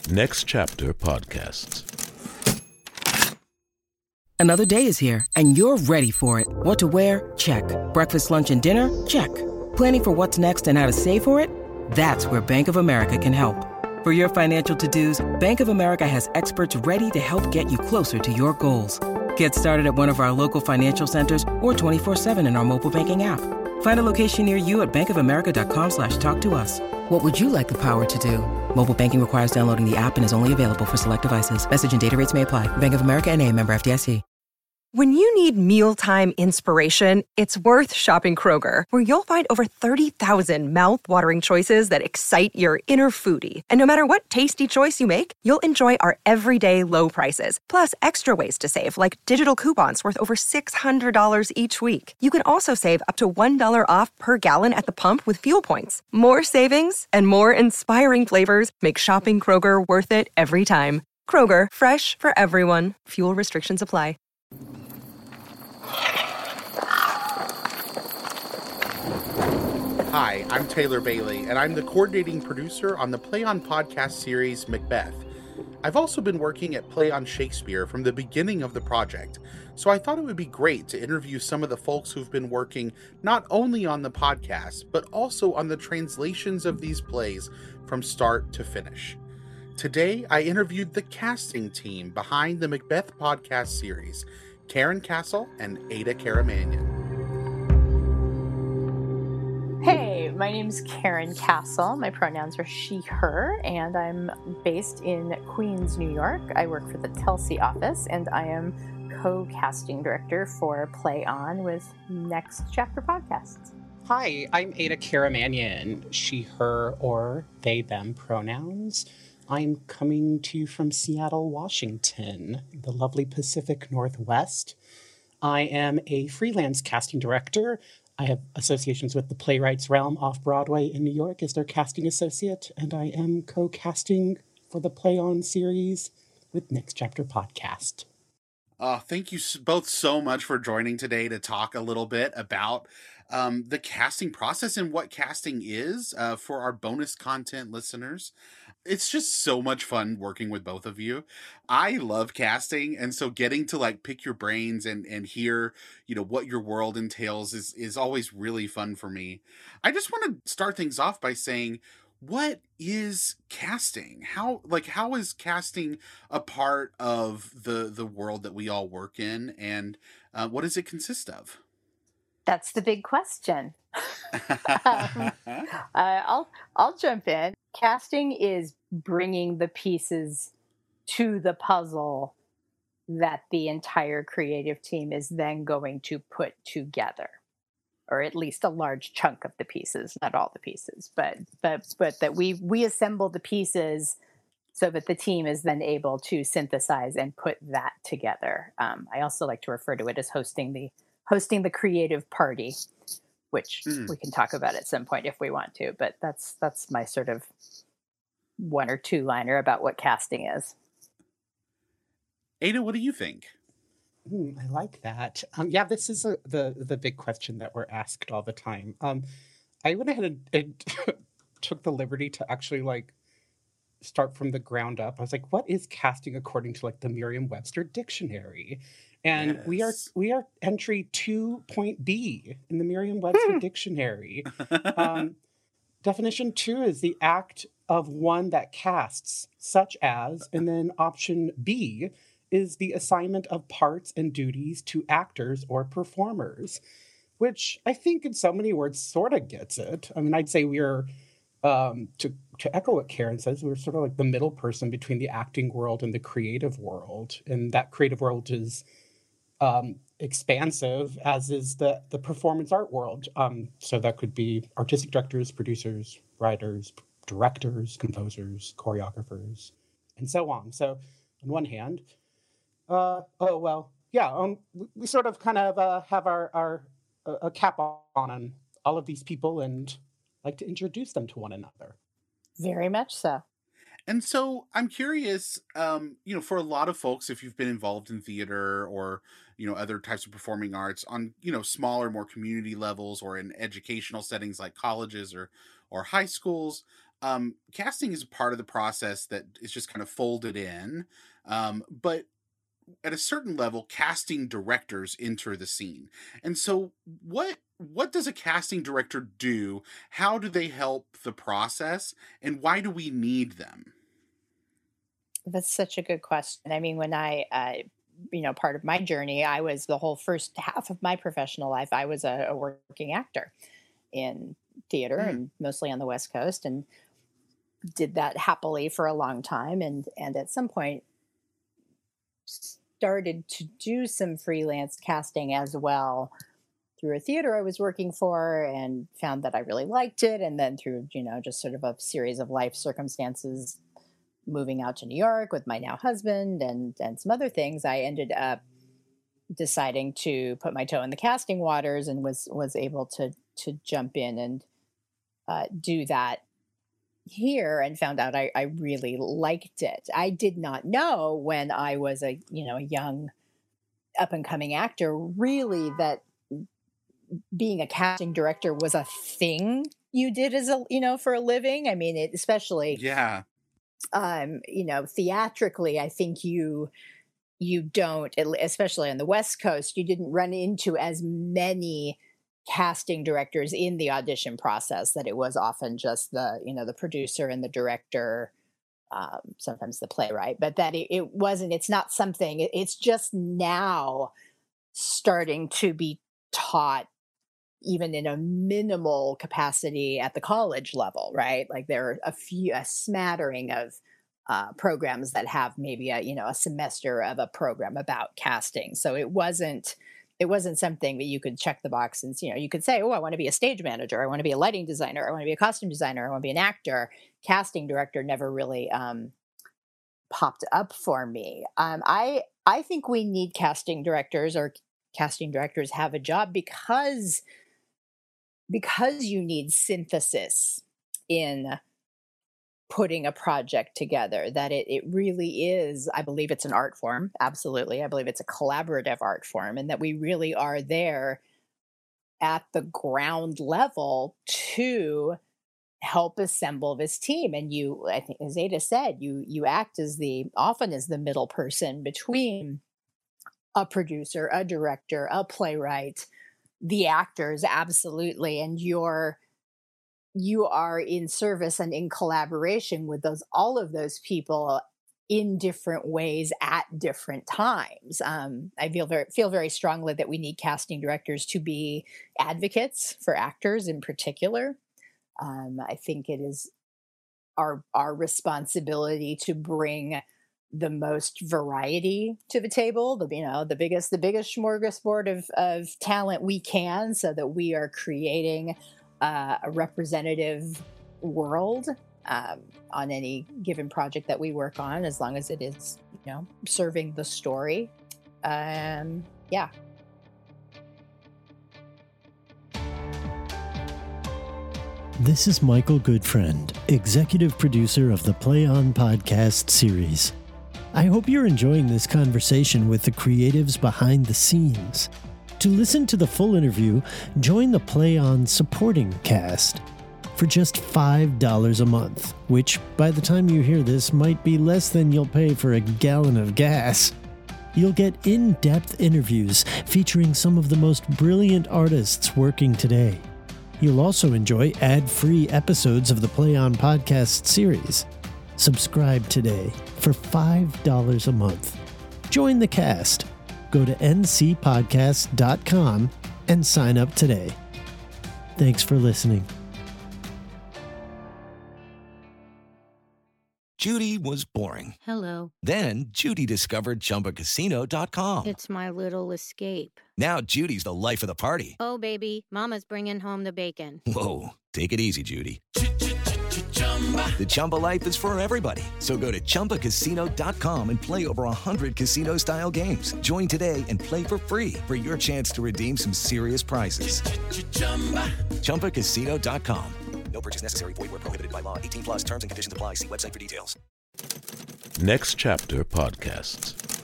Next Chapter Podcasts. Another day is here, and you're ready for it. What to wear? Check. Breakfast, lunch, and dinner? Check. Planning for what's next and how to save for it? That's where Bank of America can help. For your financial to-dos, Bank of America has experts ready to help get you closer to your goals. Get started at one of our local financial centers or 24/7 in our mobile banking app. Find a location near you at bankofamerica.com/talktous. What would you like the power to do? Mobile banking requires downloading the app and is only available for select devices. Message and data rates may apply. Bank of America N.A., member FDIC. When you need mealtime inspiration, it's worth shopping Kroger, where you'll find over 30,000 mouth-watering choices that excite your inner foodie. And no matter what tasty choice you make, you'll enjoy our everyday low prices, plus extra ways to save, like digital coupons worth over $600 each week. You can also save up to $1 off per gallon at the pump with fuel points. More savings and more inspiring flavors make shopping Kroger worth it every time. Kroger, fresh for everyone. Fuel restrictions apply. Hi, I'm Taylor Bailey, and I'm the coordinating producer on the Play On podcast series Macbeth. I've also been working at Play On Shakespeare from the beginning of the project, so I thought it would be great to interview some of the folks who've been working not only on the podcast, but also on the translations of these plays from start to finish. Today, I interviewed the casting team behind the Macbeth podcast series, Karen Castle and Ada Karamanyan. Hey, my name's Karen Castle. My pronouns are she, her, and I'm based in Queens, New York. I work for the Telsey office, and I am co-casting director for Play On with Next Chapter Podcasts. Hi, I'm Ada Karamanyan, she, her, or they, them pronouns. I'm coming to you from Seattle, Washington, the lovely Pacific Northwest. I am a freelance casting director. I have associations with the Playwrights Realm off-Broadway in New York as their casting associate, and I am co-casting for the Play On series with Next Chapter Podcast. Thank you both so much for joining today to talk a little bit about the casting process and what casting is for our bonus content listeners. It's just so much fun working with both of you. I love casting, and so getting to pick your brains and hear, what your world entails is always really fun for me. I just want to start things off by saying, what is casting? How is casting a part of the world that we all work in, and what does it consist of? That's the big question. I'll jump in. Casting is bringing the pieces to the puzzle that the entire creative team is then going to put together, or at least a large chunk of the pieces, not all the pieces, but that we assemble the pieces so that the team is then able to synthesize and put that together. I also like to refer to it as hosting the creative party, which we can talk about at some point if we want to, but that's my sort of one or two liner about what casting is. Ada, what do you think? I like that. This is the big question that we're asked all the time. I went ahead and took the liberty to actually start from the ground up. I was like, what is casting according to the Merriam-Webster dictionary? And yes. we are entry 2.B in the Merriam-Webster dictionary. Definition 2 is the act of one that casts, such as, and then option B is the assignment of parts and duties to actors or performers, which I think in so many words sort of gets it. I mean, I'd say we're, to echo what Karen says, we're sort of the middle person between the acting world and the creative world. And that creative world is expansive, as is the performance art world. So that could be artistic directors, producers, writers, directors, composers, choreographers, and so on. So on one hand, we sort of kind of have our a cap on all of these people and like to introduce them to one another. Very much so. And so I'm curious, for a lot of folks, if you've been involved in theater or, other types of performing arts on, smaller, more community levels or in educational settings like colleges or high schools, casting is a part of the process that is just kind of folded in. But at a certain level, casting directors enter the scene. And so what does a casting director do? How do they help the process? And why do we need them? That's such a good question. I mean, when I part of my journey, I was the whole first half of my professional life, I was a working actor in theater and mostly on the West Coast, and did that happily for a long time. And at some point started to do some freelance casting as well through a theater I was working for, and found that I really liked it. And then through, just sort of a series of life circumstances, moving out to New York with my now husband and some other things, I ended up deciding to put my toe in the casting waters, and was able to jump in and do that here, and found out I really liked it. I did not know when I was a young up and coming actor really that being a casting director was a thing you did as for a living. I mean, it especially theatrically, I think you don't, especially on the West Coast, you didn't run into as many casting directors in the audition process, that it was often just the producer and the director, sometimes the playwright, but that it's not something, it's just now starting to be taught even in a minimal capacity at the college level, right? Like there are a smattering of programs that have maybe a semester of a program about casting. So it wasn't something that you could check the box and, you could say, oh, I want to be a stage manager. I want to be a lighting designer. I want to be a costume designer. I want to be an actor. Casting director never really popped up for me. I think we need casting directors, or casting directors have a job because you need synthesis in putting a project together, that it really is, I believe it's an art form. Absolutely. I believe it's a collaborative art form, and that we really are there at the ground level to help assemble this team. And I think, as Ada said, you act often as the middle person between a producer, a director, a playwright, the actors, absolutely. And you are in service and in collaboration with all of those people in different ways at different times. I feel very strongly that we need casting directors to be advocates for actors in particular. I think it is our responsibility to bring the most variety to the table, the biggest smorgasbord of talent we can, so that we are creating a representative world on any given project that we work on, as long as it is, serving the story. Yeah. This is Michael Goodfriend, executive producer of the Play On podcast series. I hope you're enjoying this conversation with the creatives behind the scenes. To listen to the full interview, join the Play On supporting cast for just $5 a month, which by the time you hear this might be less than you'll pay for a gallon of gas. You'll get in-depth interviews featuring some of the most brilliant artists working today. You'll also enjoy ad-free episodes of the Play On podcast series. Subscribe today for $5 a month. Join the cast. Go to ncpodcast.com and sign up today. Thanks for listening. Judy was boring. Hello. Then Judy discovered ChumbaCasino.com. It's my little escape. Now Judy's the life of the party. Oh, baby, mama's bringing home the bacon. Whoa, take it easy, Judy. The Chumba life is for everybody. So go to ChumbaCasino.com and play over 100 casino-style games. Join today and play for free for your chance to redeem some serious prizes. ChumbaCasino.com. No purchase necessary. Void where prohibited by law. 18+ terms and conditions apply. See website for details. Next Chapter Podcasts.